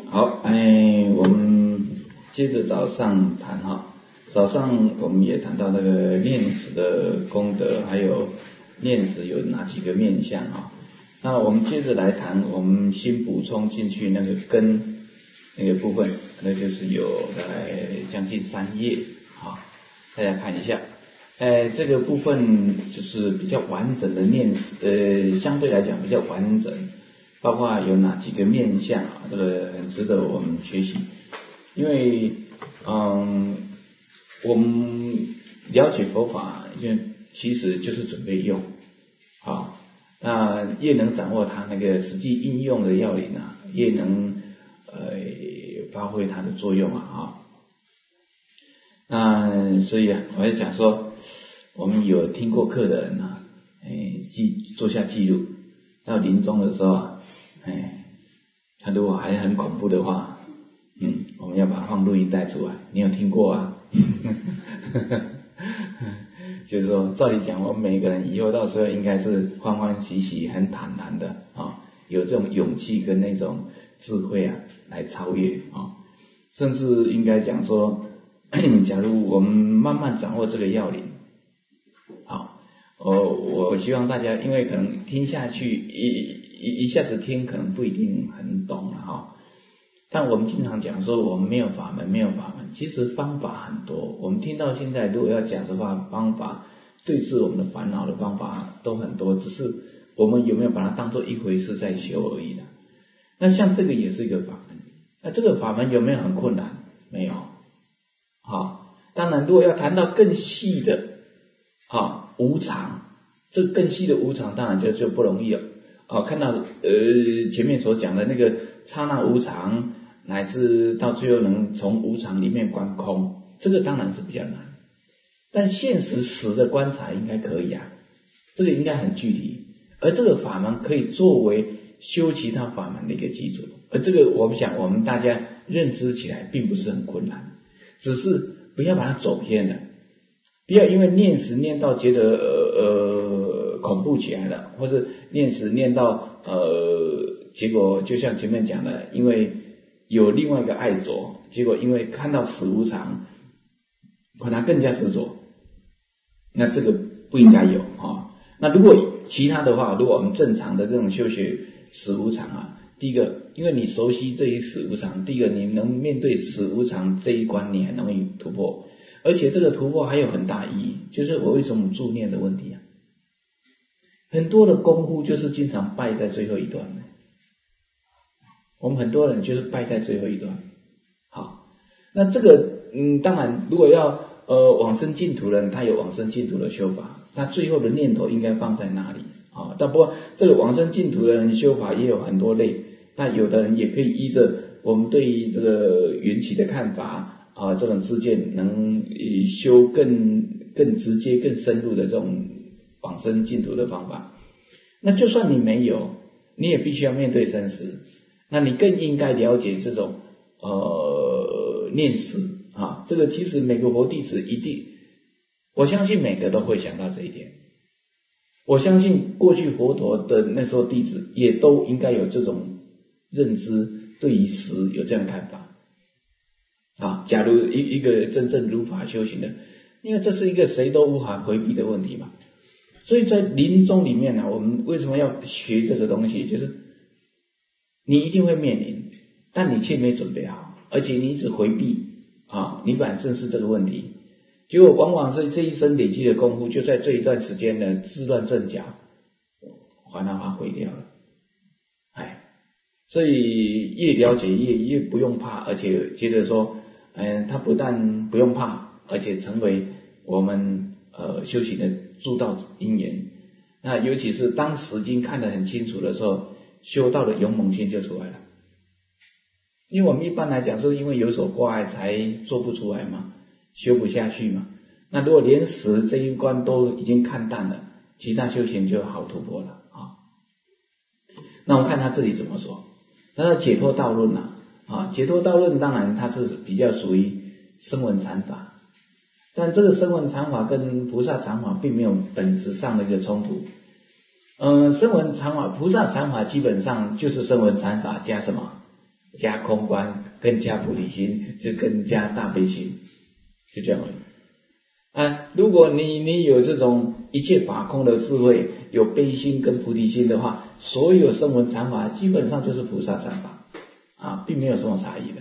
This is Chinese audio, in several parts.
好，我们接着早上谈哈。早上我们也谈到那个念死的功德，还有念死有哪几个面向哈。那我们接着来谈，我们新补充进去那个根那个部分，那就是有大概将近3页啊，大家看一下。这个部分就是比较完整的念死，相对来讲比较完整，包括有哪几个面向啊，这个很值得我们学习。因为我们了解佛法，就其实就是准备用，好，那越能掌握它那个实际应用的要领啊，越能发挥它的作用啊。那所以我在想说，我们有听过课的人啊，做下记录，到临终的时候啊，他如果还很恐怖的话，我们要把它放录音带出来。你有听过啊？就是说，照理讲，我们每个人以后到时候应该是欢欢喜喜、很坦然的啊，有这种勇气跟那种智慧啊，来超越啊。甚至应该讲说，假如我们慢慢掌握这个要领，好，我希望大家，因为可能听下去一下子听，可能不一定很懂哈。但我们经常讲说我们没有法门，其实方法很多。我们听到现在，如果要讲的话，方法对治我们的烦恼的方法都很多，只是我们有没有把它当做一回事在修而已的。那像这个也是一个法门，那这个法门有没有很困难？没有。好，当然如果要谈到更细的无常，这更细的无常当然就不容易了。看到前面所讲的那个刹那无常，乃至到最后能从无常里面观空，这个当然是比较难。但现实时的观察应该可以啊，这个应该很具体，而这个法门可以作为修其他法门的一个基础。而这个我们想，我们大家认知起来并不是很困难，只是不要把它走偏了，不要因为念时念到觉得恐怖起来了，或者念时念到结果就像前面讲的，因为有另外一个爱着，结果因为看到死无常，把它更加执着，那这个不应该有啊。那如果其他的话，如果我们正常的这种修学死无常啊，第一个，因为你熟悉这一死无常，第一个你能面对死无常这一关，你很容易突破，而且这个突破还有很大意义，就是我为什么助念的问题啊。很多的功夫就是经常败在最后一段的，我们很多人就是败在最后一段。好，那这个当然如果要往生净土人，他有往生净土的修法，他最后的念头应该放在哪里啊？但不过这个往生净土的人修法也有很多类，那有的人也可以依着我们对于这个缘起的看法啊，这种知见能修更直接更深入的这种往生净土的方法。那就算你没有，你也必须要面对生死，那你更应该了解这种念死啊，这个其实每个佛弟子一定，我相信每个都会想到这一点。我相信过去佛陀的那时候弟子也都应该有这种认知，对于死有这样看法啊。假如一个真正如法修行的，因为这是一个谁都无法回避的问题嘛。所以在临终里面呢，我们为什么要学这个东西？就是你一定会面临，但你却没准备好，而且你一直回避啊，你本来正是这个问题，结果往往是这一生累积的功夫，就在这一段时间呢自乱阵脚，把它毁掉了。所以越了解越不用怕，而且觉得说，他不但不用怕，而且成为我们修行的助道因缘。那尤其是当时经看得很清楚的时候，修道的勇猛性就出来了。因为我们一般来讲是因为有所挂碍才做不出来嘛，修不下去嘛。那如果连死这一关都已经看淡了，其他修行就好突破了啊。那我们看他这里怎么说，他说解脱道论解脱道论当然它是比较属于声闻禅法，但这个声闻禅法跟菩萨禅法并没有本质上的一个冲突。声闻禅法、菩萨禅法基本上就是声闻禅法加什么？ 加空观，更加菩提心，就更加大悲心，就这样而已。如果你有这种一切法空的智慧，有悲心跟菩提心的话，所有声闻禅法基本上就是菩萨禅法并没有什么差异的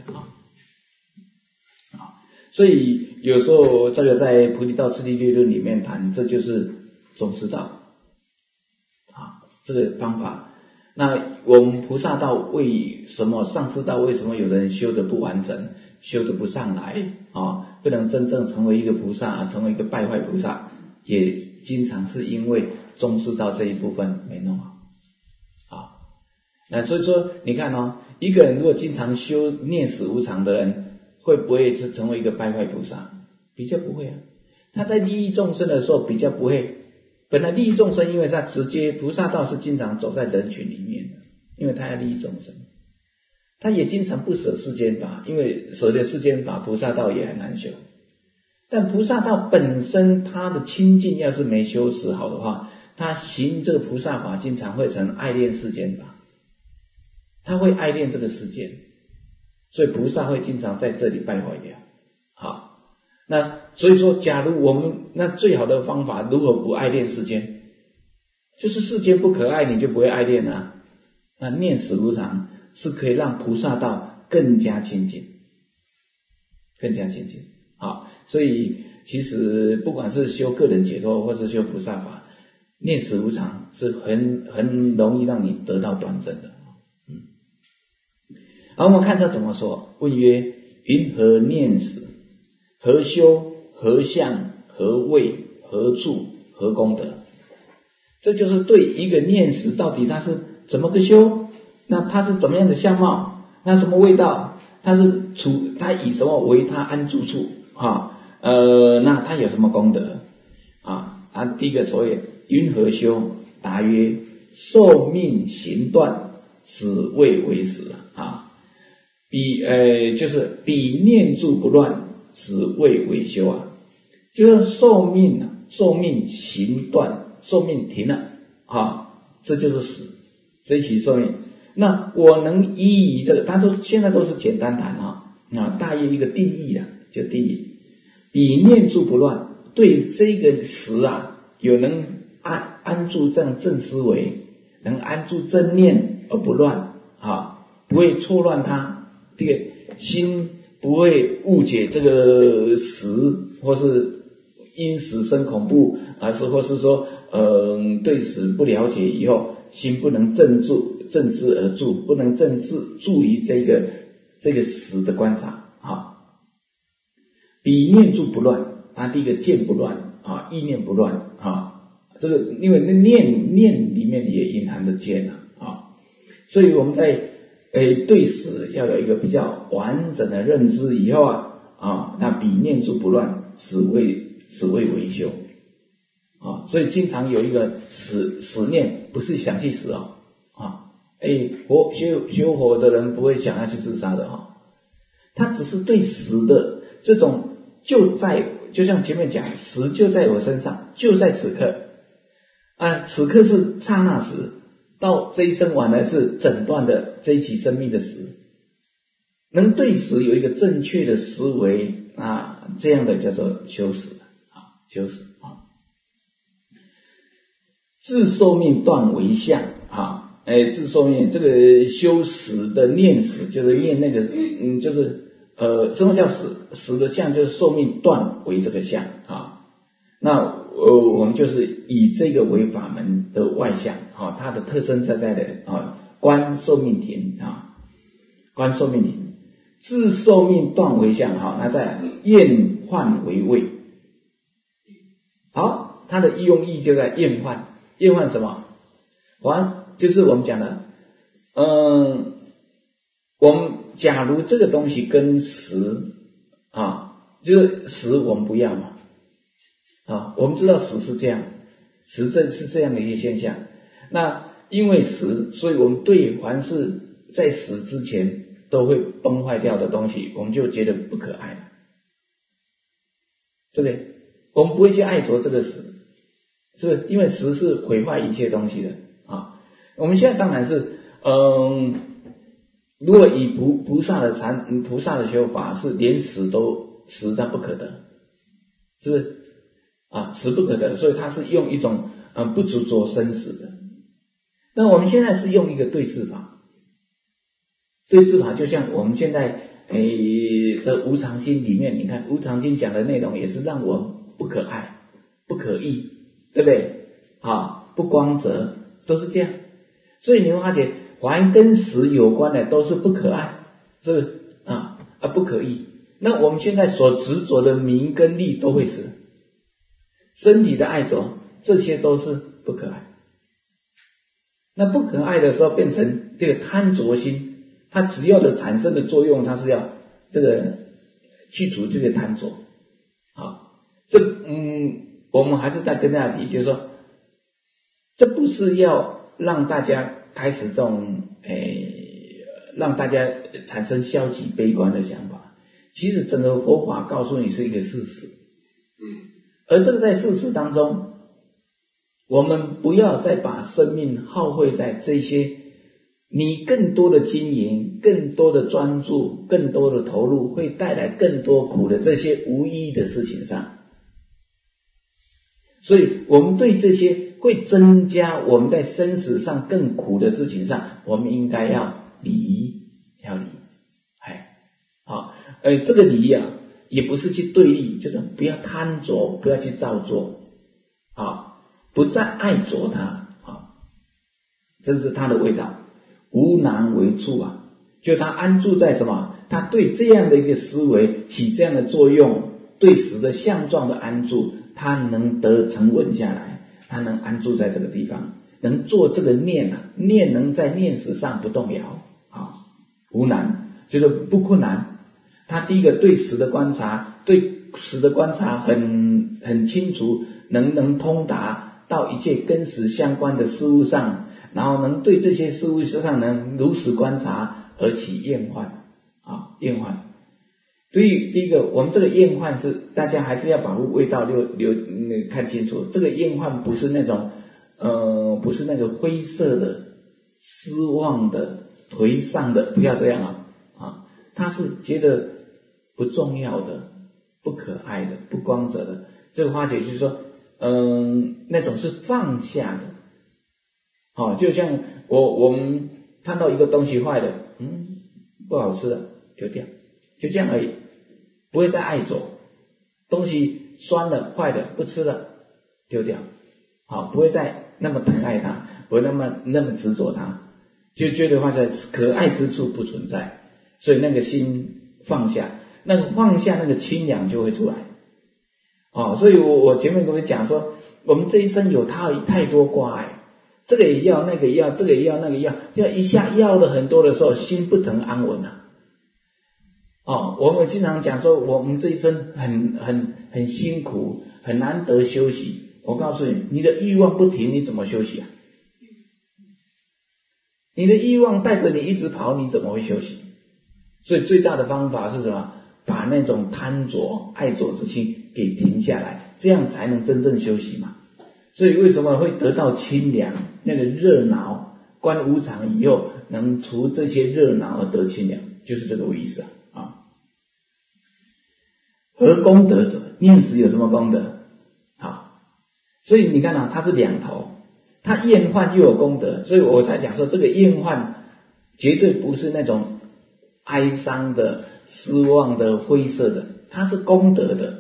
所以有时候这个在菩提道次第略论里面谈，这就是宗师道这个方法。那我们菩萨道为什么上师道为什么有的人修得不完整，修得不上来不能真正成为一个菩萨，成为一个败坏菩萨，也经常是因为宗师道这一部分没弄好那所以说你看一个人如果经常修念死无常的人，会不会是成为一个败坏菩萨？比较不会他在利益众生的时候比较不会。本来利益众生，因为他直接菩萨道是经常走在人群里面的，因为他要利益众生。他也经常不舍世间法，因为舍了世间法，菩萨道也很难修。但菩萨道本身他的清净要是没修持好的话，他行这个菩萨法经常会成爱恋世间法，他会爱恋这个世间，所以菩萨会经常在这里败坏掉。那所以说假如我们那最好的方法如何不爱恋世间，就是世间不可爱，你就不会爱恋那念死无常是可以让菩萨道更加亲近，更加亲近所以其实不管是修个人解脱或是修菩萨法，念死无常是很容易让你得到端正的好，我们看他怎么说。问曰：云何念死？何修？何相？何位？何处？何功德？这就是对一个念死到底他是怎么个修，那他是怎么样的相貌，那什么味道，他以什么为他安住处那他有什么功德第一个所谓云何修？答曰：寿命行断，此谓为死就是彼念住不乱，此谓为修就是寿命行断，寿命停了这就是死，这一期寿命。那我能依这个，他说现在都是简单谈大约一个定义就定义彼念住不乱，对这个死有能安住这样正思维，能安住正念而不乱不会错乱他这个心，不会误解这个死，或是因死生恐怖或是说对死不了解以后，心不能正知而住，不能正注于这个死的观察彼念住不乱，他第一个见不乱意念不乱这个因为念里面也隐含的见所以我们在对死要有一个比较完整的认知以后那彼念住不乱，此谓为修所以经常有一个死念，不是想去死修活的人不会想要去自杀的他只是对死的这种就像前面讲，死就在我身上，就在此刻此刻是刹那时，到这一生完了是整段的这一期生命的死，能对死有一个正确的思维这样的叫做修死修死自寿命断为相自寿命这个修死的念死，就是念那个就是什么叫死的相，就是寿命断为这个相那我们就是以这个为法门的外相它的特征在的观寿命停观寿命停，自寿命断为相那在厌患为位它的用意就在厌患什么就是我们讲的我们假如这个东西跟死就是死我们不要嘛我们知道死是这样，死是这样的一个现象，那因为死，所以我们对凡是在死之前都会崩坏掉的东西，我们就觉得不可爱了，对不对？我们不会去爱着这个死，是不是？因为死是毁坏一切东西的我们现在当然是如果以菩萨的修法是连死他不可得，是不是啊？死不可得，所以他是用一种不执着生死的。那我们现在是用一个对治法，对治法就像我们现在这无常经里面，你看无常经讲的内容也是让我不可爱、不可议，对不对？不光泽，都是这样。所以你会发觉，凡跟死有关的都是不可爱，是不可议。那我们现在所执着的名跟利都会死，身体的爱着，这些都是不可爱。那不可爱的时候，变成这个贪着心，它只要的产生的作用，它是要这个去除这个贪着。我们还是再跟大家提，就是说，这不是要让大家开始这种让大家产生消极悲观的想法。其实整个佛法告诉你是一个事实，而这个在事实当中，我们不要再把生命耗费在这些你更多的经营、更多的专注、更多的投入会带来更多苦的这些无意义的事情上。所以我们对这些会增加我们在生死上更苦的事情上，我们应该要离。这个离也不是去对立，就是不要贪着，不要去造作不再爱着它这是它的味道。无难为处就它安住在什么？它对这样的一个思维起这样的作用，对死的相状的安住，它能得沉稳下来，它能安住在这个地方，能做这个念念能在念识上不动摇无难，就是不困难。他第一个对死的观察，很清楚，能通达到一切跟死相关的事物上，然后能对这些事物上能如实观察而起厌患厌患。所以第一个，我们这个厌患是大家还是要把味道看清楚，这个厌患不是那种不是那个灰色的、失望的、颓丧的，不要这样他是觉得不重要的、不可爱的、不光泽的。这个花姐就是说那种是放下的就像我们看到一个东西坏了不好吃了丢掉，就这样而已，不会再爱着。东西酸了坏了不吃了丢掉不会再那么疼爱它，不会那么执着它，就觉得在可爱之处不存在。所以那个心放下，那个放下，那个清凉就会出来所以我前面跟你讲说，我们这一生有太多挂碍，这个也要那个也要，这个也要那个也要，就一下要了很多的时候，心不能安稳我们经常讲说，我们这一生很辛苦，很难得休息。我告诉你，你的欲望不停，你怎么休息你的欲望带着你一直跑，你怎么会休息？所以最大的方法是什么？把那种贪着、爱着之心给停下来，这样才能真正休息嘛。所以为什么会得到清凉？那个热闹观无常以后，能除这些热闹而得清凉，就是这个意思何功德者？念死有什么功德？所以你看它是两头，它厌患又有功德，所以我才讲说，这个厌患绝对不是那种哀伤的、失望的、灰色的，它是功德的，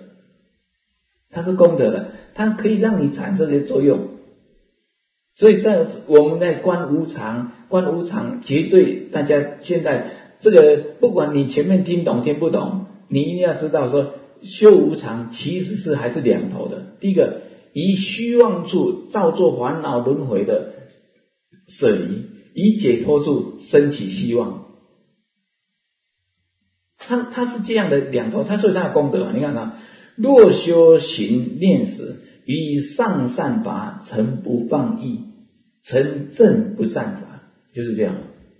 它可以让你产生这些作用。所以我们在观无常绝对大家现在这个不管你前面听懂听不懂，你一定要知道说，修无常其实是还是两头的。第一个，以虚妄处造作烦恼轮回的舍离，以解脱处升起希望。它是这样的两头，所以它的功德你看若修行念死，于上善法成不放逸，成正不善法，就是这样。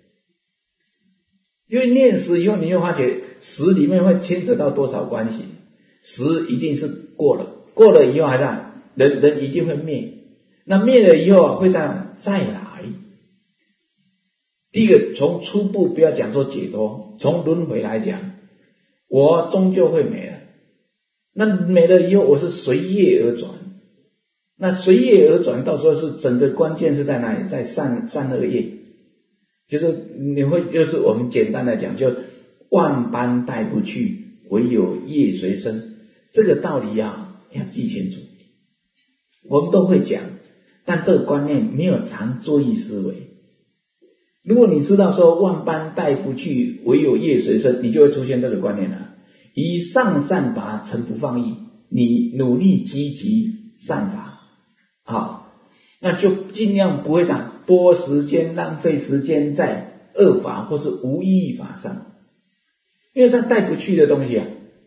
因为念死以后，你会发觉死里面会牵扯到多少关系，死一定是过了以后还在人一定会灭，那灭了以后会再来， 第一个从初步不要讲说解脱，从轮回来讲，我终究会没了。那没了以后，我是随业而转。那随业而转，到时候是整个关键是在哪里？在善恶业。就是你会，就是我们简单的讲，就万般带不去，唯有业随身。这个道理啊，要记清楚。我们都会讲，但这个观念没有常作意思维。如果你知道说万般带不去，唯有业随身，你就会出现这个观念了。以上善法诚不放逸，你努力积极善法，好，那就尽量不会多时间浪费时间在恶法或是无意义法上，因为它带不去的东西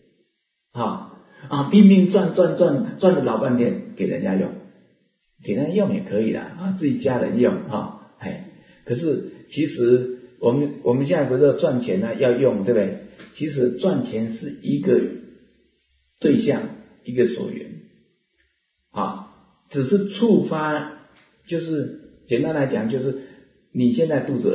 拼命赚了老半天给人家用，给人家用也可以啦，自己家人用可是其实我们现在不是赚钱呢要用，对不对？其实赚钱是一个对象，一个所缘只是触发，就是简单来讲，就是你现在肚子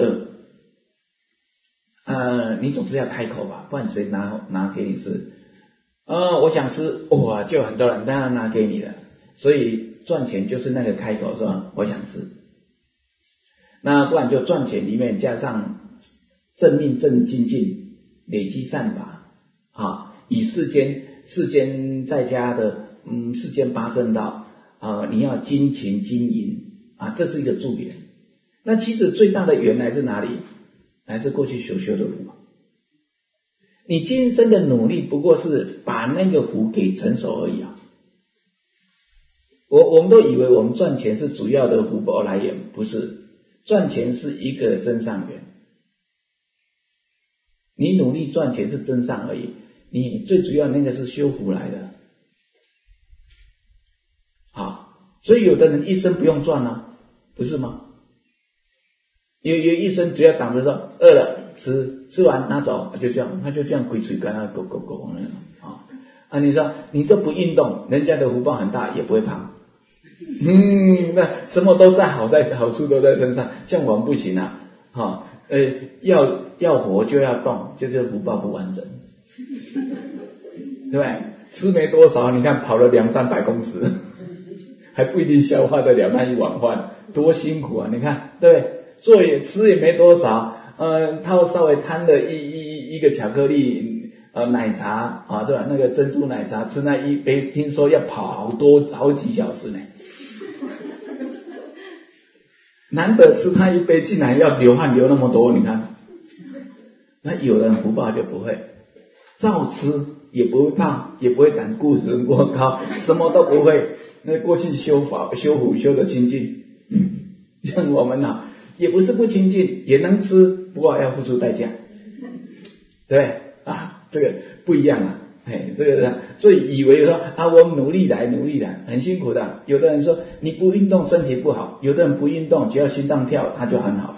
饿，你总是要开口吧，不然谁拿给你吃？我想吃，哇，就很多人当然拿给你了。所以赚钱就是那个开口，是吧？我想吃。那不然就赚钱里面加上正命正精进，累积善法以世间在家的世间八正道你要精勤经营这是一个助缘。那其实最大的缘来自哪里？来自过去所修的福。你今生的努力不过是把那个福给成熟而已我们都以为我们赚钱是主要的福报来源，不是，赚钱是一个增上缘。你努力赚钱是增上而已，你最主要那个是修福来的。所以有的人一生不用赚不是吗？有一生只要挡着说饿了吃完拿走，就这样，他就这样鬼嘴跟他狗你说你都不运动，人家的福报很大也不会胖。那什么都在好处都在身上，像我们不行要活就要动，就是福报不完整，对不对？吃没多少，你看跑了200-300公尺，还不一定消化得了那一碗饭，多辛苦你看，对不对？做也吃也没多少，他稍微贪了一个巧克力奶茶是吧？那个珍珠奶茶吃那一杯，听说要跑好几小时呢。难得吃他一杯，竟然要流汗流那么多，你看。那有人福报就不会，照吃也不会胖，也不会胆固醇过高，什么都不会。那过去修福修的清净，像我们也不是不清净，也能吃，不过要付出代价，对这个不一样这个所以以为说我们努力来很辛苦的。有的人说你不运动身体不好，有的人不运动只要心脏跳他就很好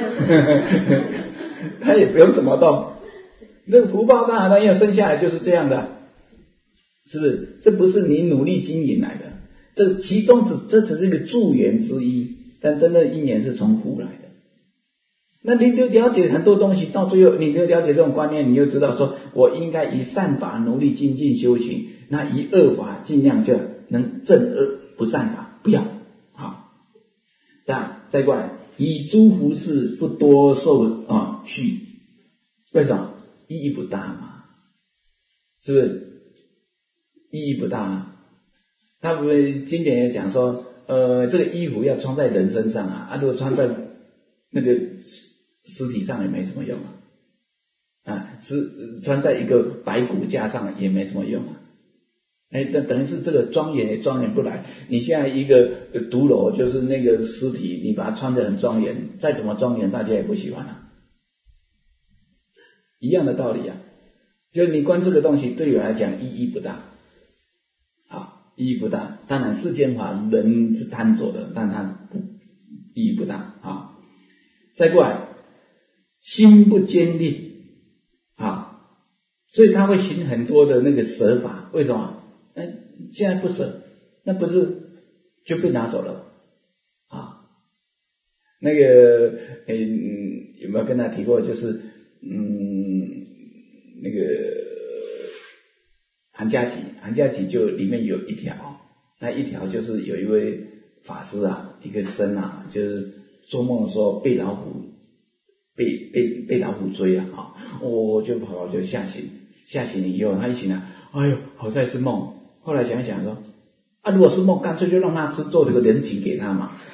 他也不用怎么动，那个福报当然要生下来就是这样的，是不是？这不是你努力经营来的，这其中这只是一个助缘之一，但真的因缘是从福来的。那你就了解很多东西，到最后你就了解这种观念，你就知道说我应该以善法努力精进修行，那以恶法尽量就能正恶不善法不要这样再过来，以诸福事不多受续，为什么？意义不大嘛，是不是？意义不大他们经典也讲说这个衣服要穿在人身上如果穿在那个尸体上也没什么用穿在一个白骨架上也没什么用等于是这个庄严也庄严不来。你现在一个独楼就是那个尸体，你把它穿得很庄严，再怎么庄严大家也不喜欢一样的道理就是你观这个东西对我来讲意义不大意义不大。当然世间法人是贪着的，但它意义不大再过来，心不坚定所以他会行很多的那个舍法。为什么？现在不舍，那不是就被拿走了那个有没有跟他提过？就是那个韩家集就里面有一条，那一条就是有一位法师啊，一个僧啊，就是做梦的时候被老虎追了啊，就跑就吓醒了以后，他一醒来，哎呦，好在是梦。后来想一想说，如果是梦，干脆就让他吃，做这个人情给他嘛。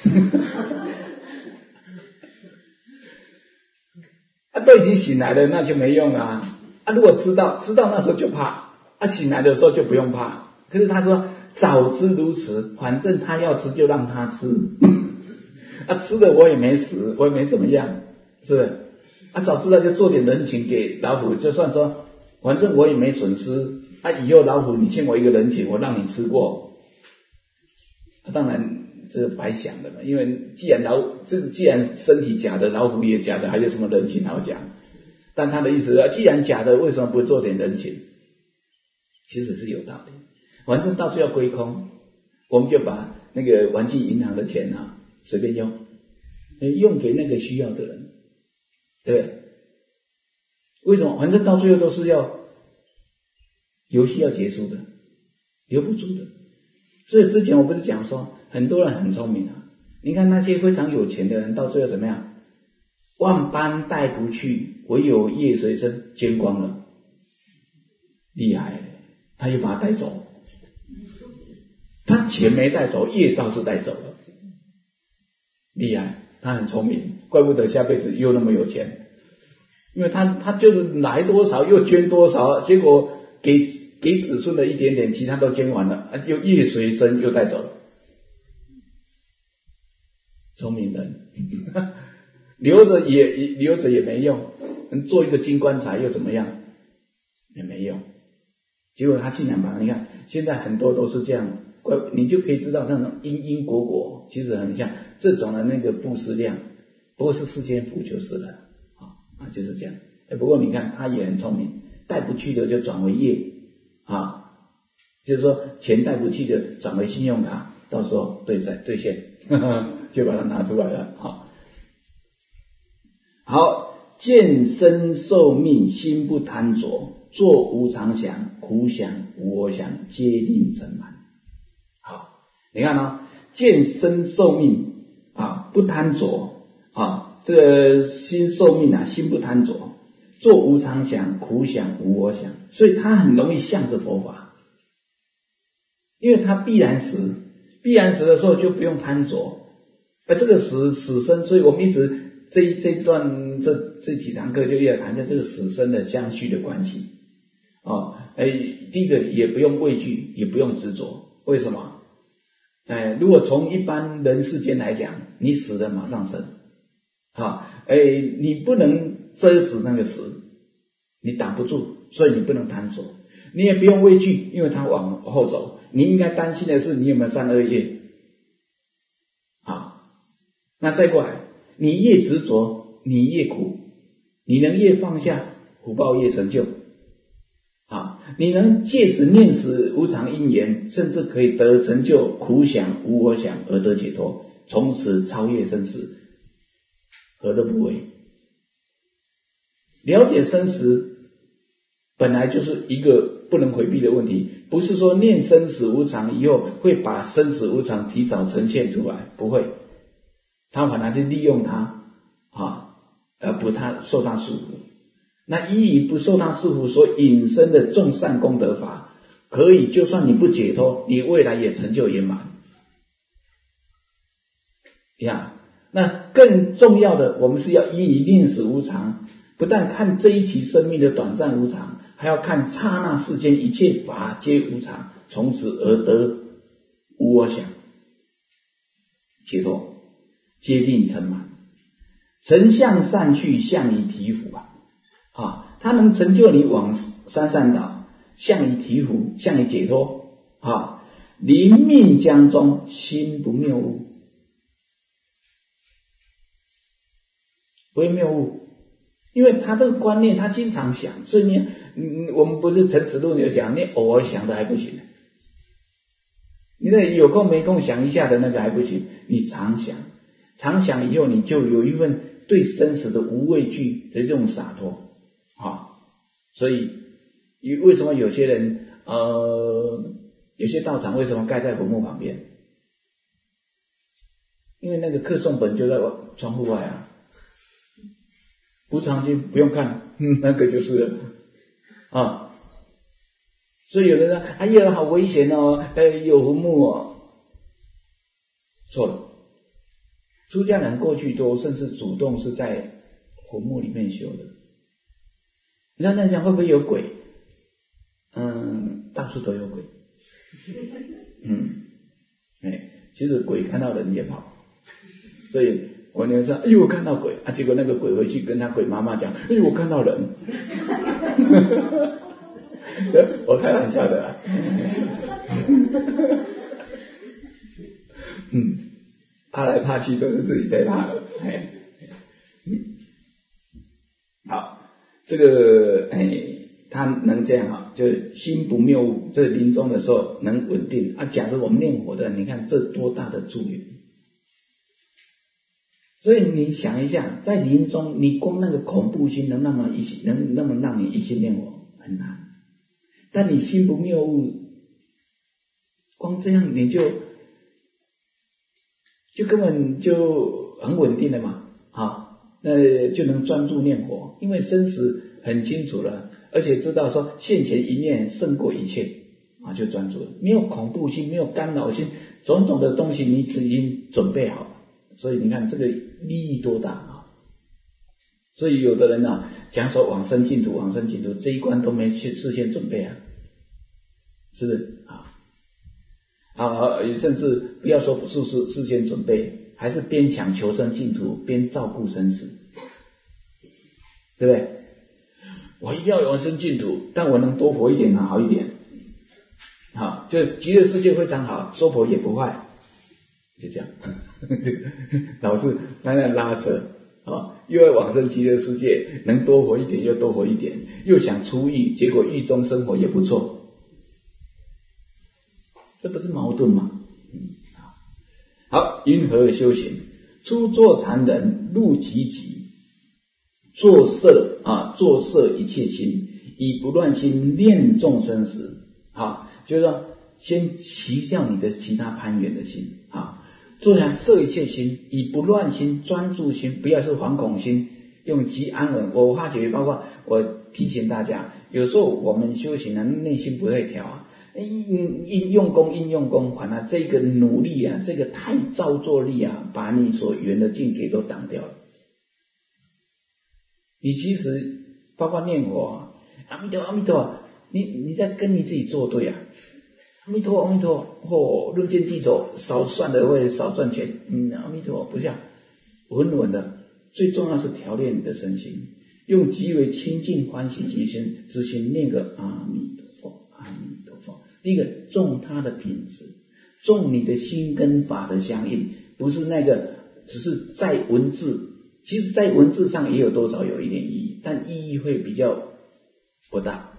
都已经醒来了，那就没用啊。如果知道那时候就怕，醒来的时候就不用怕。可是他说早知如此，反正他要吃就让他吃，吃的我也没死，我也没怎么样，是不是？早知道就做点人情给老虎，就算说反正我也没损失，以后老虎你欠我一个人情，我让你吃过，当然这是白想的嘛，因为既然身体假的，老虎也假的，还有什么人情好讲？但他的意思是，既然假的，为什么不做点人情？其实是有道理，反正到最后归空，我们就把那个玩具银行的钱随便用给那个需要的人，对不对？为什么？反正到最后都是游戏要结束的，留不住的。所以之前我不是讲说，很多人很聪明啊，你看那些非常有钱的人，到最后怎么样？万般带不去，唯有业随身，捐光了，厉害，他又把他带走，他钱没带走，业倒是带走了，厉害，他很聪明，怪不得下辈子又那么有钱，因为他就是来多少又捐多少，结果给子孙的一点点，其他都捐完了，又业随身又带走了，聪明人。留着也没用，做一个金棺材又怎么样？也没用。结果他竟然把，你看现在很多都是这样，你就可以知道那种因果其实很像这种的那个布施量，不过是世间福就是了就是这样。不过你看他也很聪明，带不去的就转为业就是说钱带不去的转为信用卡，到时候兑现就把它拿出来了好，见身受命，心不贪着，作无常想，苦想无我想，皆令成满。好，你看见身受命不贪着这个心受命心不贪着，作无常想，苦想无我想，所以他很容易向着佛法，因为他必然死的时候就不用贪着，这个死生，所以我们一直这一段这几堂课就要谈的这个死生的相续的关系第一个也不用畏惧，也不用执着，为什么？如果从一般人世间来讲，你死了马上生你不能遮止那个死，你挡不住，所以你不能贪着，你也不用畏惧，因为它往后走，你应该担心的是你有没有善恶业那再过来，你越执着，你越苦，你能越放下，福报越成就你能借此念死无常因缘，甚至可以得成就苦想无我想而得解脱，从此超越生死，何乐不为？了解生死本来就是一个不能回避的问题，不是说念生死无常以后会把生死无常提早呈现出来，不会，他反而去利用它而不受它束缚。那以不受它束缚所引申的众善功德法，可以就算你不解脱，你未来也成就圆满。那更重要的，我们是要依念死无常，不但看这一期生命的短暂无常，还要看刹那世间一切法皆无常，从此而得无我想，解脱，皆定成满。成相善趣，相以提伏它能成就你往三善道，相以提伏，相以解脱临命将终，心不谬误，不会谬误，因为他这个观念他经常想，所以我们不是陈实录有讲，你偶尔想的还不行，你那有空没空想一下的那个还不行，你常想以后，你就有一份对生死的无畏惧的这种洒脱啊。所以为什么有些人有些道场为什么盖在坟墓旁边？因为那个课诵本就在窗户外啊，无常经不用看，那个就是了啊。所以有的人说：“哎呀，好危险哦，有坟墓哦。”错了，出家人过去都甚至主动是在坟墓里面修的。你看那讲会不会有鬼？到处都有鬼。其实鬼看到人也跑，所以我女儿说：“哎呦，我看到鬼啊！”结果那个鬼回去跟他鬼妈妈讲：“哎呦，我看到人。”我开玩笑的啦。怕来怕去都是自己在怕的。好，这个他能这样啊，就是心不谬误，这临终的时候能稳定啊。假如我们念佛的，你看这多大的助缘。所以你想一下，在临终，你光那个恐怖心能那么让你一心念佛很难，但你心不谬误，光这样你就根本就很稳定了嘛，那就能专注念佛，因为生死很清楚了，而且知道说现前一念胜过一切啊，就专注了，没有恐怖心，没有干扰心，种种的东西你已经准备好了。所以你看这个利益多大啊！所以有的人讲说往生净土这一关都没去事先准备啊，是不是甚至不要说事先准备，还是边想求生净土边照顾生死，对不对？我一定要往生净土，但我能多佛一点好一点，就极乐世界非常好，娑婆也不坏，就这样。老是那拉扯又要往生极乐世界，能多活一点又多活一点，又想出狱，结果狱中生活也不错，这不是矛盾吗？好，因何修行？初作禅人，入极极，作摄一切心，以不乱心念众生时，就是说先熄掉你的其他攀缘的心做下摄一切心，以不乱心专注心，不要是惶恐心，用极安稳。我发觉包括我提醒大家，有时候我们修行内心不会调应用功，反而这个努力这个太造作力把你所缘的境界都挡掉了。你其实包括念佛阿弥陀，你在跟你自己作对阿弥陀，论剑地走，少算的会少赚钱。阿弥陀不像稳稳的，最重要是调练你的身心，用极为清净欢喜之心念个阿弥陀佛。第一个重它的品质，重你的心跟法的相应，不是那个只是在文字，其实在文字上也有多少有一点意义，但意义会比较不大。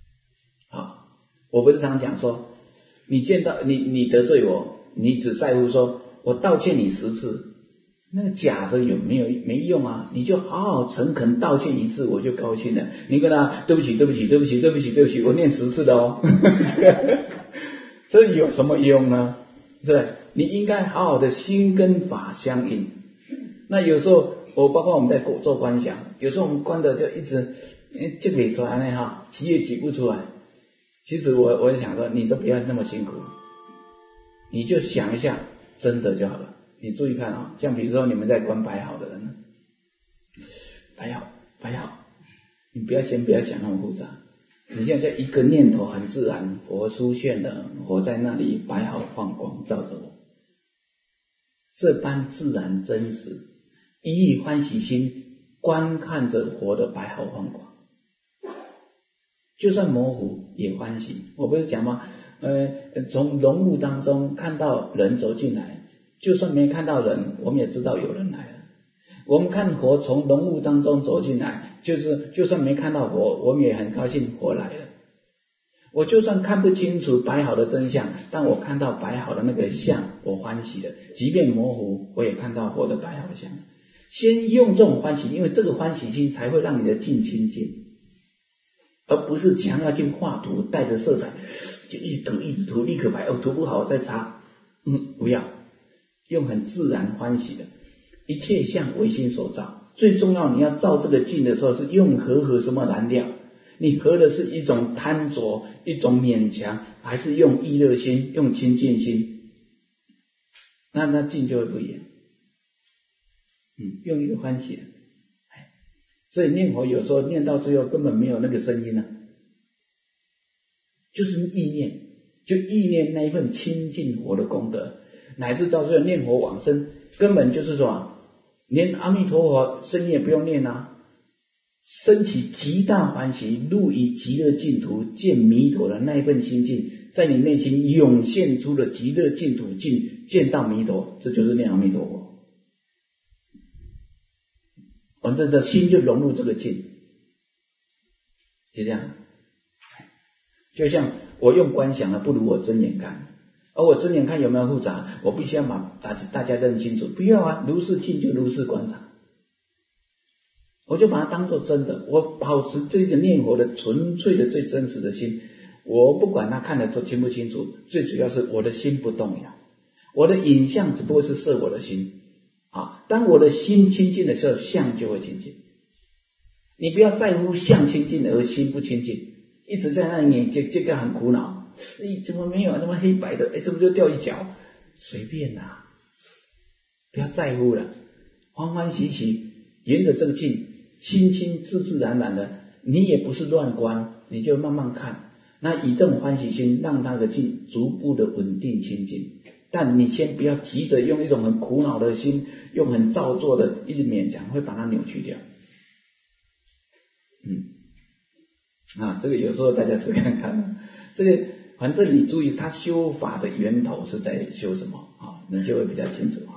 我不是常讲说，你见到你得罪我，你只在乎说我道歉你10次，那个假的有没用啊？你就好好诚恳道歉1次，我就高兴了。你跟他对不起，我念10次的哦，这有什么用呢？对，你应该好好的心跟法相应。那有时候包括我们在做观想，有时候我们观的就一直挤不出来挤也挤不出来。其实我想说，你都不要那么辛苦，你就想一下真的就好了。你注意看像比如说你们在观摆好的人，摆好，你不要想那么复杂，你现在一个念头很自然，佛出现了，佛在那里摆好放光照着我，这般自然真实，以欢喜心观看着佛的摆好放光，就算模糊也欢喜。我不是讲吗？从浓雾当中看到人走进来，就算没看到人，我们也知道有人来了。我们看佛从浓雾当中走进来，就算没看到佛，我们也很高兴佛来了。我就算看不清楚摆好的真相，但我看到摆好的那个相，我欢喜了。即便模糊，我也看到佛的摆好的相。 先用这种欢喜，因为这个欢喜心才会让你的境清净，而不是强要去画图，带着色彩就一直涂，立刻排，涂不好再擦，不要，用很自然欢喜的，一切相唯心所造。最重要，你要造这个境的时候，是用和什么燃料？你合的是一种贪着，一种勉强，还是用意乐心，用清净心？那境就会不一样。用一个欢喜的，所以念佛有时候念到最后根本没有那个声音了，就是意念，就意念那一份清净佛的功德，乃至到最后念佛往生，根本就是说，连阿弥陀佛声音也不用念啊，升起极大欢喜，入于极乐净土见弥陀的那一份心境，在你内心涌现出了极乐净土境，见到弥陀，这就是念阿弥陀佛。反正这心就融入这个境，就这样。就像我用观想的不如我睁眼看，而我睁眼看有没有复杂？我必须要把大家认清楚，不要啊，如是境就如是观察，我就把它当作真的，我保持这个念佛的纯粹的最真实的心，我不管他看得都清不清楚，最主要是我的心不动摇，我的影像只不过是摄我的心。当我的心清净的时候，相就会清净。你不要在乎相清净而心不清净，一直在那里这个很苦恼，怎么没有那么黑白的？怎么就掉一角？随便啦，不要在乎了，欢欢喜喜，沿着这个境，清清自然的，你也不是乱观，你就慢慢看。那以这种欢喜心，让他的境逐步的稳定清净。但你先不要急着用一种很苦恼的心，用很造作的一直勉强，会把它扭曲掉。这个有时候大家试看看，这个反正你注意，他修法的源头是在修什么你就会比较清楚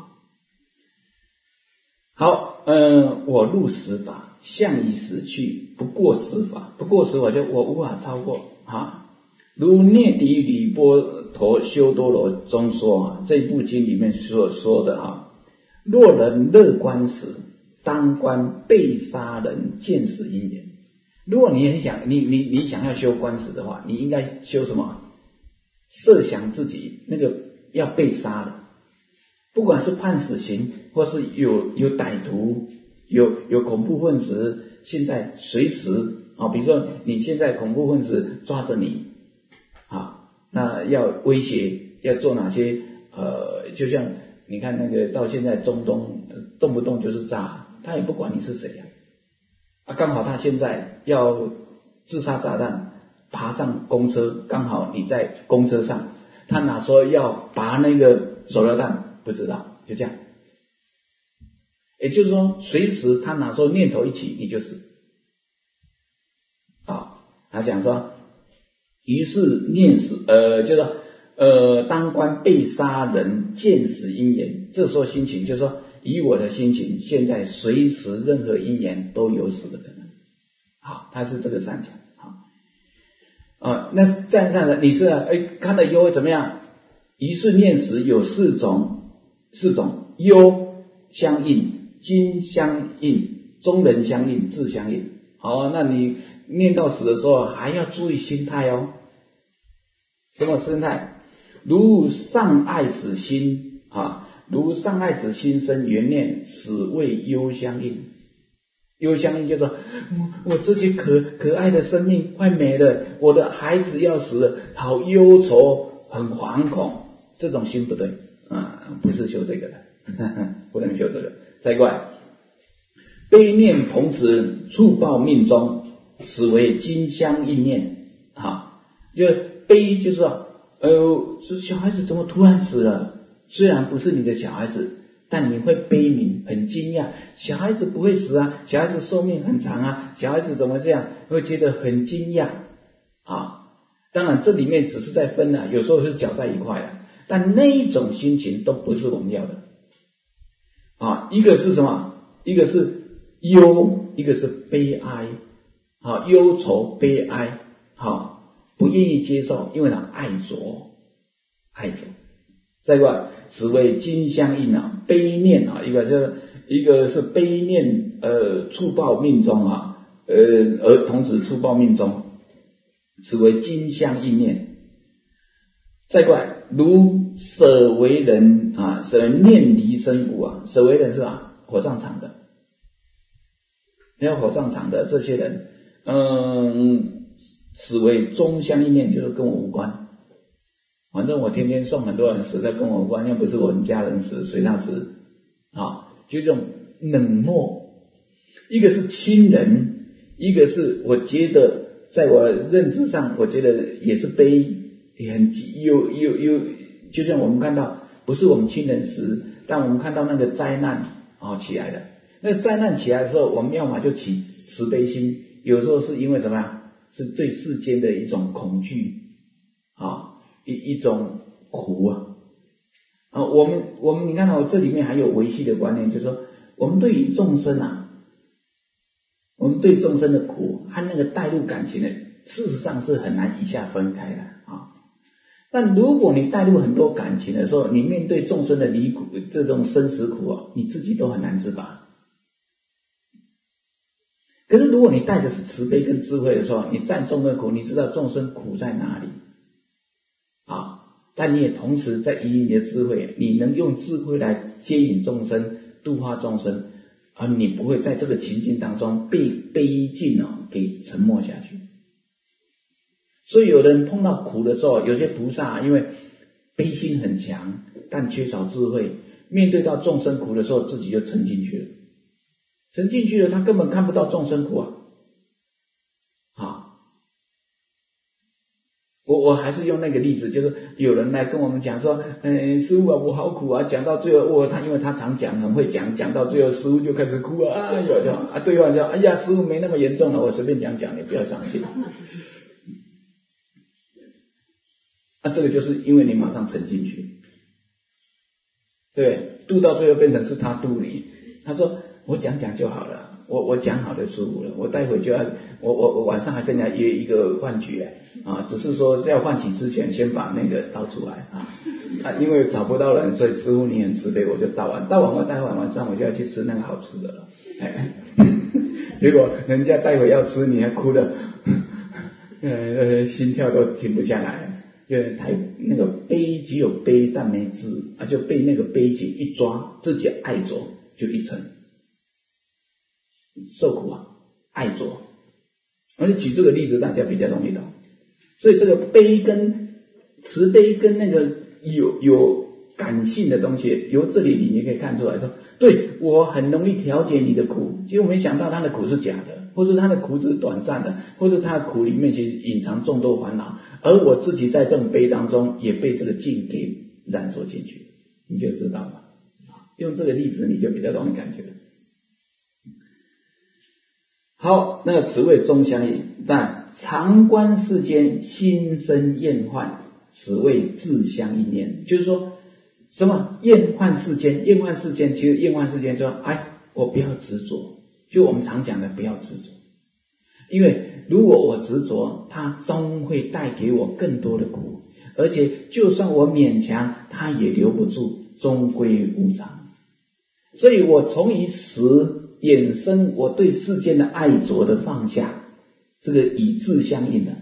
好，我入实法，相以实去，不过实法，不过实法就我无法超过如涅底吕波陀修多罗中说这部经里面所说的若人乐观时，当观被杀人见死因缘。如果你很想你想要修观时的话，你应该修什么？设想自己那个要被杀了，不管是判死刑，或是有歹徒，有恐怖分子，现在随时比如说你现在恐怖分子抓着你那要威胁，要做哪些就像你看那个到现在中东动不动就是炸，他也不管你是谁刚好他现在要自杀炸弹爬上公车，刚好你在公车上，他哪说要拔那个手榴弹不知道，就这样。也就是说随时他哪说念头一起你就死他讲说于是念死就是说当观被杀人见死因缘，这时候心情就是说，以我的心情现在随时任何因缘都有死的可能。他是这个善讲那站上的你是看到忧怎么样？于是念时有四种忧相应，今相应，中人相应，智相应。那你念到死的时候还要注意心态什么心态？如上爱子心如上爱子心生缘念，死为忧相应。忧相应就是说我这些可爱的生命快没了，我的孩子要死了，好忧愁，很惶恐，这种心不对不是修这个的不能修这个。再过来，悲念同时触报命中，此为金相应念就悲就是说小孩子怎么突然死了？虽然不是你的小孩子，但你会悲悯，很惊讶。小孩子不会死小孩子寿命很长小孩子怎么这样？会觉得很惊讶当然这里面只是在分有时候是搅在一块但那一种心情都不是我们要的一个是什么？一个是忧，一个是悲哀忧愁悲哀不愿意接受，因为他爱着。再过来，此为金相应悲念一个就是一个是悲念触报命中啊，而同时触报命中，此为金相应念。再过来，如舍为人啊，舍念离生故啊，舍为人是吧？火葬场的，要火葬场的这些人，此为中相应念，就是跟我无关。反正我天天送很多人死，在跟我无关，要不是我们家人死，谁他死啊？就这种冷漠，一个是亲人，一个是我觉得在我认知上，我觉得也是悲，也很有，就像我们看到，不是我们亲人死，但我们看到那个灾难起来了。那个灾难起来的时候，我们要么就起慈悲心，有时候是因为什么呀？是对世间的一种恐惧一种苦我们你看到这里面还有维系的观念，就是说我们对于众生我们对众生的苦和那个带入感情的，事实上是很难一下分开的但如果你带入很多感情的时候，你面对众生的离苦，这种生死苦你自己都很难自拔。可是如果你带着是慈悲跟智慧的时候，你占众生苦，你知道众生苦在哪里但你也同时在以你的智慧，你能用智慧来接引众生，度化众生，而你不会在这个情境当中被悲境给沉没下去。所以有人碰到苦的时候，有些菩萨因为悲心很强，但缺少智慧，面对到众生苦的时候，自己就沉进去了。沉进去了，他根本看不到众生苦我还是用那个例子，就是有人来跟我们讲说，师父我好苦讲到最后因为他常讲，很会讲到最后师父就开始哭对方说，哎呀，师父没那么严重了，我随便讲，你不要伤心。这个就是因为你马上沉进去，对，渡到最后变成是他渡你。他说我讲就好了，我讲好的舒服了，我待会就要我晚上还跟人家约一个饭局只是说在饭局之前先把那个倒出来因为找不到人，所以师父你很慈悲，我就倒完我待会晚上我就要去吃那个好吃的了结果人家待会要吃，你还哭的心跳都停不下来，就那个悲只有悲但没智就被那个悲情一抓，自己爱着就一沉，受苦爱着。而且举这个例子大家比较容易懂，所以这个悲跟慈悲跟那个有感性的东西，由这里你可以看出来说，对，我很容易调节你的苦，结果没想到他的苦是假的，或者他的苦是短暂的，或者他的苦里面其实隐藏众多烦恼，而我自己在这种悲当中也被这个境给染着进去，你就知道了。用这个例子你就比较容易感觉。好，那个此谓中相应，但常观世间心生厌患，此谓自相应念。就是说什么厌患世间，其实厌患世间说我不要执着，就我们常讲的不要执着，因为如果我执着，它终会带给我更多的苦，而且就算我勉强，它也留不住，终归无常。所以我从以实衍生我对世间的爱着的放下，这个以自相应的，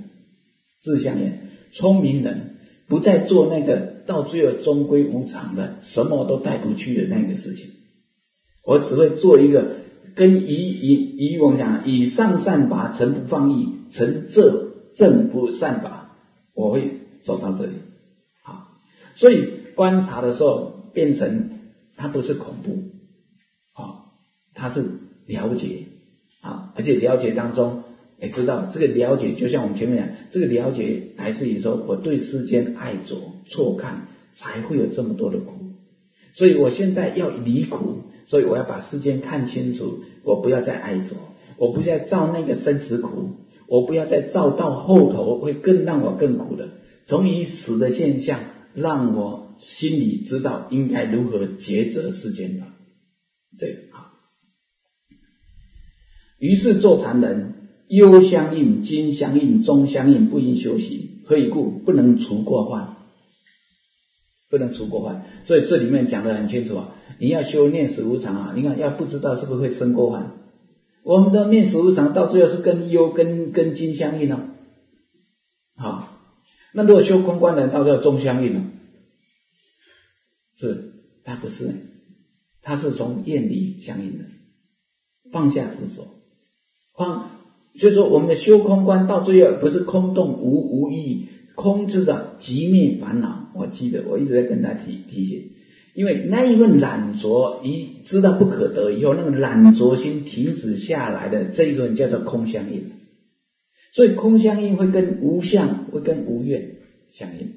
聪明人不再做那个到最后终归无常的，什么都带不去的那个事情，我只会做一个跟以我们讲以上善法成不放逸，成正不善法，我会走到这里。所以观察的时候变成它不是恐怖它是了解而且了解当中也知道这个了解，就像我们前面讲，这个了解来自于说我对世间爱着错看，才会有这么多的苦。所以我现在要离苦，所以我要把世间看清楚，我不要再爱着，我不要再造那个生死苦，我不要再造到后头会让我更苦的，从以死的现象让我心里知道应该如何抉择世间法。这个于是坐禅人忧相应、惊相应、中相应，不应修习。何以故？不能除过患。 不能除过患。所以这里面讲得很清楚啊，你要修念死无常啊，你看要不知道是不是会生过患？我们的念死无常到最后是跟忧跟金相应哦。好，那如果修空观的人到最后中相应了，是他不是，他是从厌离相应的，放下执着，所以说我们的修空观到最后不是空洞无意义，空就是寂灭烦恼。我记得我一直在跟他提醒，因为那一份染着一知道不可得以后，那个染着心停止下来的这一个叫做空相应。所以空相应会跟无相会跟无愿相应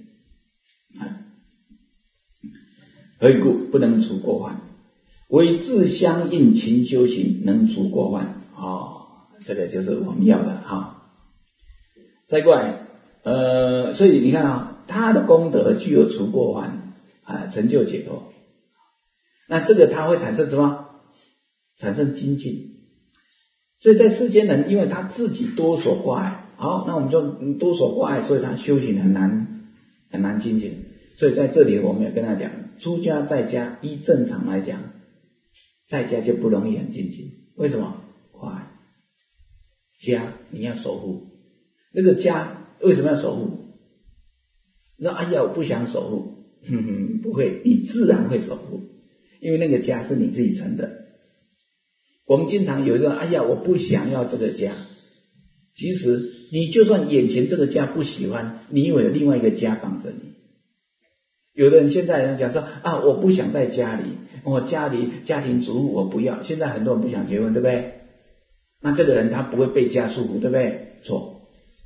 何以故？不能除过患。唯自相应勤修行，能除过患。这个就是我们要的再过来所以你看他的功德具有除过患成就解脱。那这个他会产生什么？产生精进。所以在世间人因为他自己多所挂碍，好，那我们就多所挂碍，所以他修行很难精进。所以在这里我们也跟他讲，出家在家依正常来讲，在家就不容易很精进。为什么？挂碍。家你要守护，那个家为什么要守护？你说哎呀我不想守护，不会，你自然会守护，因为那个家是你自己成的。我们经常有一个哎呀我不想要这个家，其实你就算眼前这个家不喜欢，你有另外一个家绑着你。有的人现在人讲说我不想在家里，我家庭主妇我不要。现在很多人不想结婚，对不对？那这个人他不会被家束缚，对不对？错，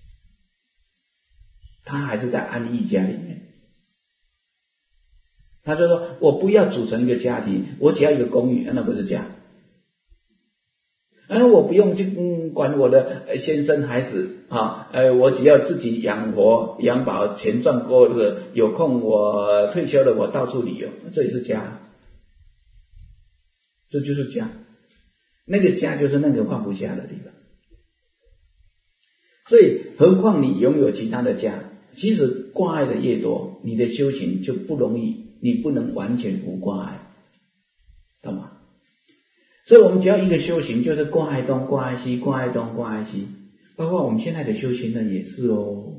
他还是在安逸家里面。他就说我不要组成一个家庭，我只要一个公寓，那不是家。我不用去管我的先生孩子我只要自己养活养饱，钱赚够了，有空我退休了我到处旅游，这也是家，这就是家。那个家就是那个放不下的地方。所以何况你拥有其他的家，其实挂碍的越多，你的修行就不容易，你不能完全无挂碍，懂吗？所以我们只要一个修行，就是挂碍东挂碍西，挂碍东挂碍西，包括我们现在的修行人也是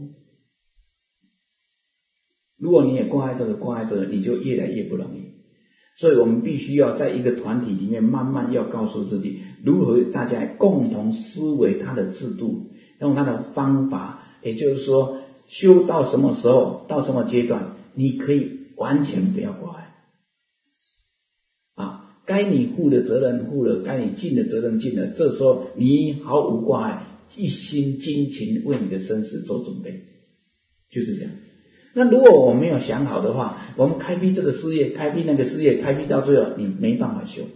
如果你也挂碍这个挂碍这个，你就越来越不容易。所以我们必须要在一个团体里面慢慢要告诉自己，如何大家共同思维它的制度，用它的方法，也就是说修到什么时候，到什么阶段，你可以完全不要挂碍该你负的责任负了，该你尽的责任尽了，这时候你毫无挂碍，一心精勤为你的生死做准备，就是这样。那如果我没有想好的话，我们开辟这个事业，开辟那个事业，开辟到最后你没办法修。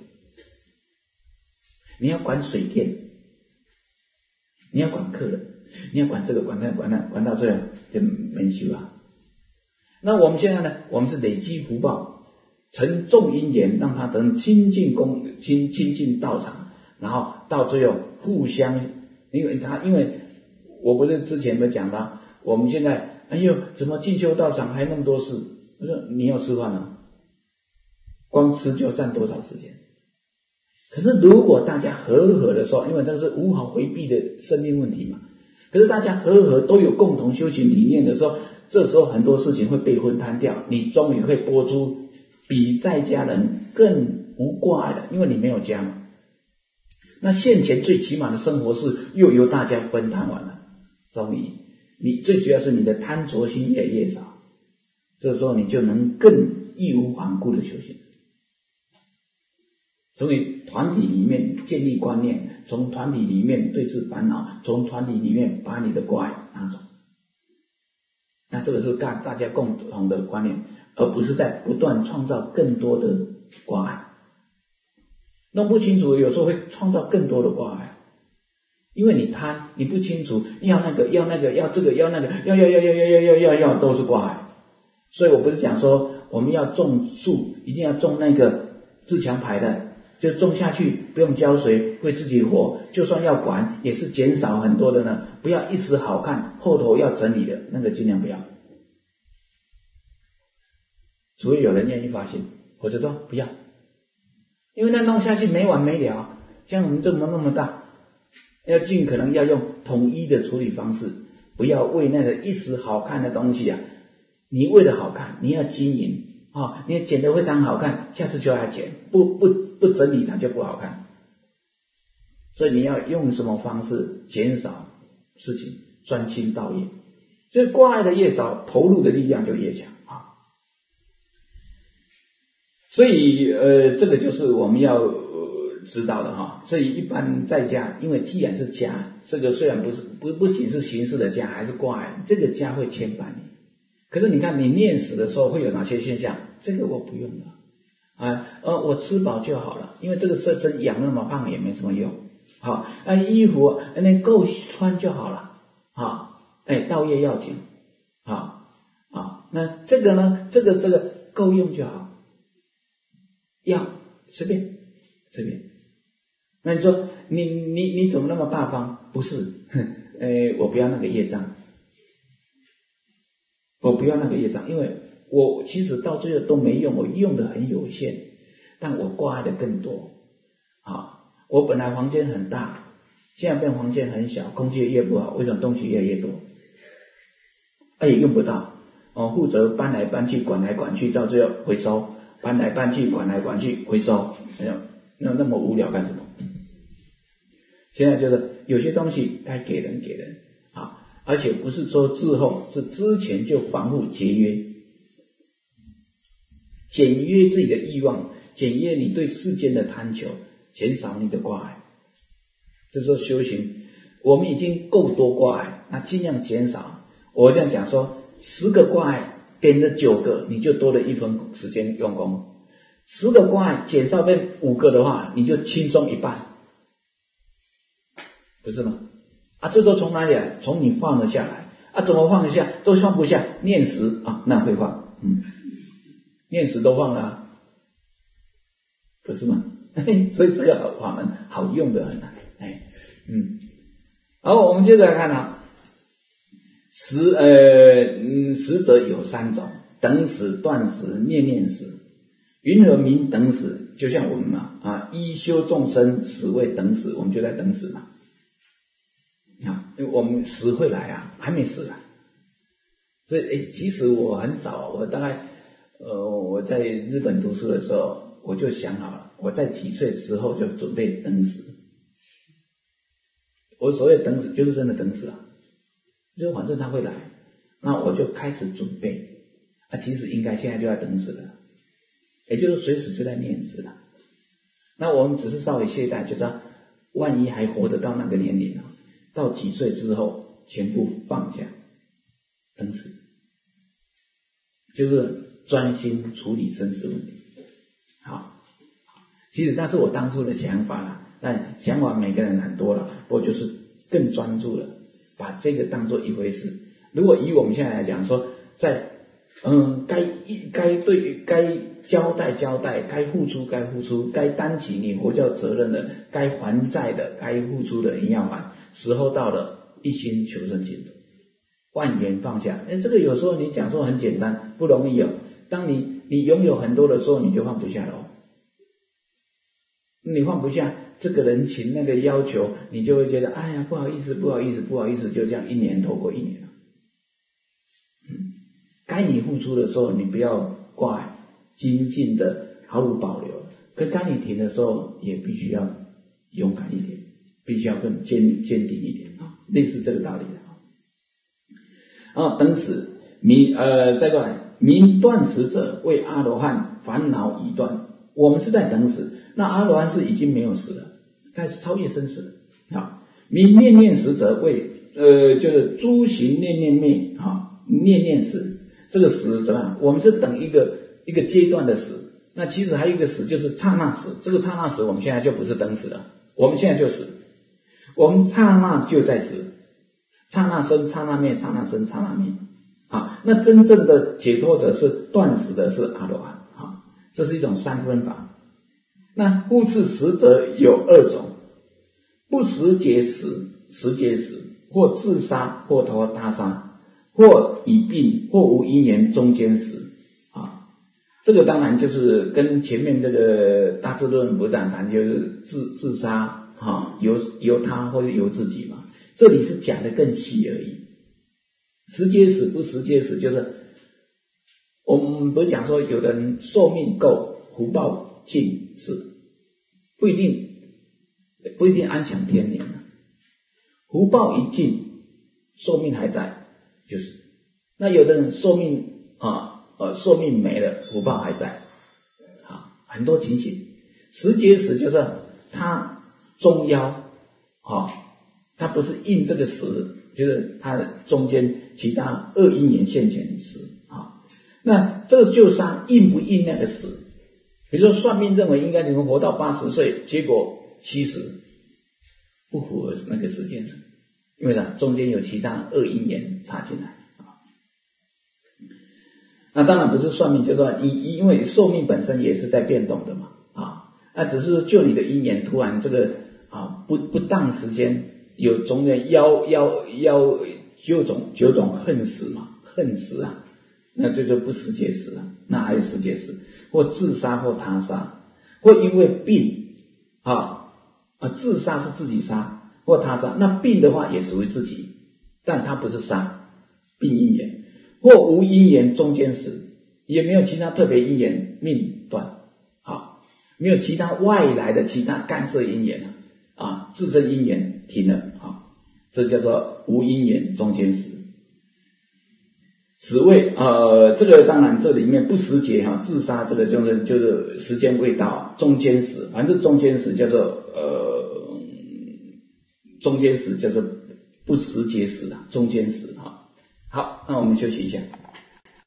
你要管水电，你要管客人，你要管这个管那管到最后就没修那我们现在呢，我们是累积福报，成众因缘，让他等亲近道场，然后到最后互相，因为我不是之前没讲的，我们现在怎么进修道场还那么多事？我说你要吃饭啊，光吃就占多少时间？可是如果大家和的时候，因为那是无法回避的生命问题嘛，可是大家和都有共同修行理念的时候，这时候很多事情会被分摊掉，你终于会播出比在家人更无挂碍的，因为你没有家嘛。那现前最起码的生活是又由大家分摊完了，终于你最主要是你的贪着心越来越少，这时候你就能更义无反顾的修行。所以团体里面建立观念，从团体里面对治烦恼，从团体里面把你的挂碍拿走。那这个是大家共同的观念，而不是在不断创造更多的挂碍。弄不清楚有时候会创造更多的挂碍，因为你贪，你不清楚要那个要这个要那个要都是挂碍。所以我不是讲说我们要种树一定要种那个自强牌的，就种下去不用浇水会自己活，就算要管也是减少很多的呢，不要一时好看后头要整理的那个尽量不要。 除非有人愿意发心，否则都不要，因为那弄下去没完没了，像我们这么那么大，要尽可能要用统一的处理方式，不要为那个一时好看的东西啊，你为了好看，你要经营啊，你剪得非常好看，下次就要剪，不整理它就不好看。所以你要用什么方式减少事情，专心道业。所以挂碍的越少，投入的力量就越强啊。所以这个就是我们要知道的哈。所以一般在家，因为既然是家，这个虽然不仅是形式的家，还是挂碍，这个家会牵绊你。可是你看你念死的时候会有哪些现象？这个我不用了我吃饱就好了，因为这个色身养那么胖也没什么用。好，衣服那够穿就好了。好，道业要紧。好，那这个呢？这个够用就好。要随便。那你说你怎么那么大方？不是，我不要那个业障。我不要那个业障，因为我其实到最后都没用，我用的很有限，但我挂碍的更多。我本来房间很大，现在变房间很小，空气越不好，为什么东西越来越多？也用不到。负责搬来搬去，管来管去，到最后回收，搬来搬去，管来管去，回收。那么无聊干什么？现在就是有些东西该给人，而且不是说之后，是之前就防护节约，简约自己的欲望，简约你对世间的贪求，减少你的挂碍。就是说修行，我们已经够多挂碍，那尽量减少。我这样讲说，10个挂碍变了9个，你就多了1分时间用功；10个挂碍减少变5个的话，你就轻松1半，不是吗？这都从哪里来？从你放得下来怎么放得下？都放不下，念时那会放，念时都放了不是吗？所以这个法门好用的很好，我们接着来看时者有3种：等时、断时、念念时。云何名等时？就像我们依修众生时为等时，我们就在等时嘛。因为我们时会来还没死所以其实我很早，我大概我在日本读书的时候，我就想好了，我在几岁之后就准备等死。我所谓等死就是真的等死就是反正他会来，那我就开始准备其实应该现在就要等死了，也就是随时就在念死了。那我们只是稍微懈怠，就是万一还活得到那个年龄到几岁之后全部放下等死，就是专心处理生死问题。好，其实那是我当初的想法但想法每个人很多了，不过就是更专注了，把这个当作一回事。如果以我们现在来讲说，在该交代，该付出，该担起你佛教责任的，该还债的，该付出的你要还，时候到了，一心求生净土，万缘放下。这个有时候你讲说很简单，不容易当你拥有很多的时候，你就放不下了你放不下这个人情那个要求，你就会觉得不好意思，就这样1年拖过1年了。该你付出的时候，你不要挂碍，精进的毫无保留；跟该你停的时候，也必须要勇敢一点，必须要更坚定一点类似这个道理等死再过来，名断时者为阿罗汉，烦恼已断。我们是在等死，那阿罗汉是已经没有死了，开始超越生死了名念念时者为就是诸行念念灭念念死。这个死怎么样？我们是等一个阶段的死，那其实还有一个死就是刹那死。这个刹那死我们现在就不是等死了，我们现在就死，我们刹那就在死，刹那生刹那灭，刹那生刹那灭那真正的解脱者是断死的，是阿罗汉这是一种3分法。那复次死者有2种：不时节死，时节死，或自杀，或他杀，或已病，或无因缘中间死这个当然就是跟前面这个大智论不但谈，就是自杀由他或者由自己嘛，这里是讲的更细而已。时节死不时节死，就是我们不是讲说有的人寿命够，福报尽是不一定安享天年了，福报一尽，寿命还在，就是那有的人寿命寿命没了，福报还在很多情形。时节死就是他中夭他不是应这个时，就是他中间其他恶因缘现前时那这个就是他应不应那个时。比如说算命认为应该你们活到80岁，结果70不符合那个时间，因为中间有其他恶因缘插进来那当然不是算命，就是说因为寿命本身也是在变动的嘛那只是就你的因缘突然这个不当时间有中间九种恨死嘛，恨死那这就不时节死那还有时节死，或自杀或他杀，或因为病自杀是自己杀或他杀，那病的话也属于自己，但他不是杀，病因缘，或无因缘中间死，也没有其他特别因缘命断没有其他外来的其他干涉因缘自身因缘停了这叫做无因缘中间死。此谓这个当然这里面不时节自杀这个就是时间未到中间死，反正中间死叫做中间死叫做不时节死中间死好，那我们休息一下。